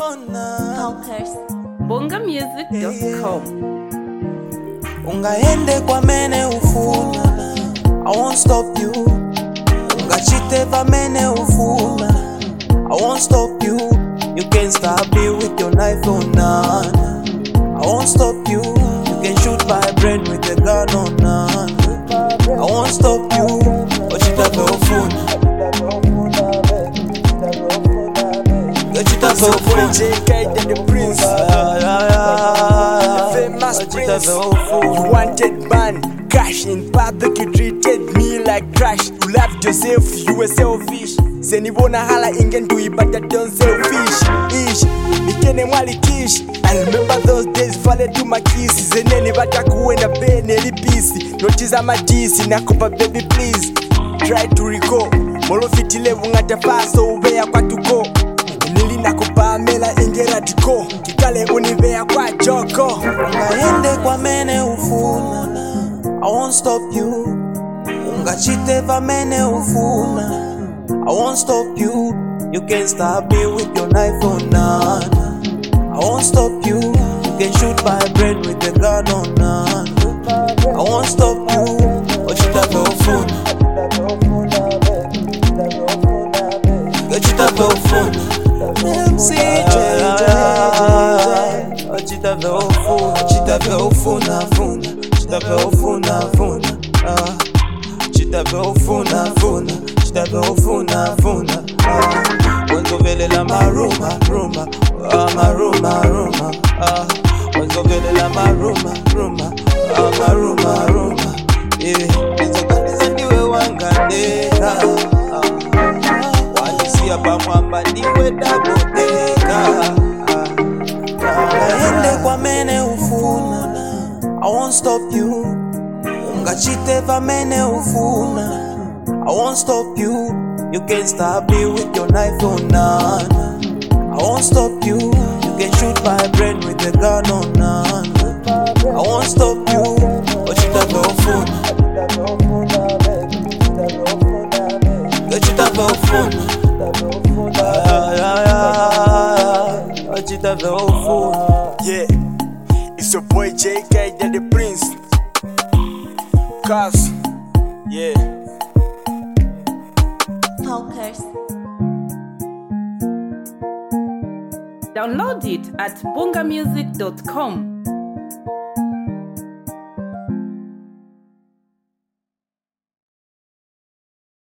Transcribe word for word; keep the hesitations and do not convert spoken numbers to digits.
Talkers. bonga music dot com. Ungaende kwa mene ufuna, I won't stop you. Ungachite va mene ufuna, I won't stop you. You can't stop me with your knife or none. I won't stop you. You can shoot my brain with a gun or none. I won't stop you. Ochita ve ufuna, Ochita ve ufuna. J K and the Prince, the famous Prince. You wanted man, cash in public, you treated me like trash. You loved yourself, you were selfish. Senibona hala ingen do it, but I don't selfish. Ish, nikene mwali kish. I remember those days, falling to my kisses. Zeneni bataku and a bene lipisi. Notiza majisi, nakupa baby please. Try to recall. Molo fitile wungata faso ubea kwa tuko. Nili nakupa mela ingera tiko. Kikale univea kwa joko. Ungaende kwa mene ufuna, I won't stop you. Ungachite va mene ufuna, I won't stop you. You can't stop me with your knife or none. I won't stop you. You can shoot my brain with a gun or none. I won't stop you. Ochita ve ufuna, Ochita ve ufuna. M C J, Ochita ve ufuna, Ochita ve ufuna, funa, Ochita ve ufuna, funa, ah, Ochita ve ufuna, funa, Ochita ve ufuna, funa, ah, Wenzo vele la maruma, ruma, ah, maruma, ruma, ah, Wenzo vele la maruma, ruma, ah, maruma, ruma, yeah, Wenzo kanisa ndiwe wangandeka, ah, Walisia pa mwamba ndiwe dabodeka, Ungaende kwa mene ufuna, I won't stop you. Ungachite va mene ufuna, I won't stop you. You can't stop me with your knife or none. I won't stop you. You can shoot my brain with a gun or none. I won't stop you. Ochita ve ufuna, Ochita ve ufuna, Ochita ve ufuna. Yeah, it's your boy J K and the Prince. Cause, yeah. Talkers. Download it at bonga music dot com.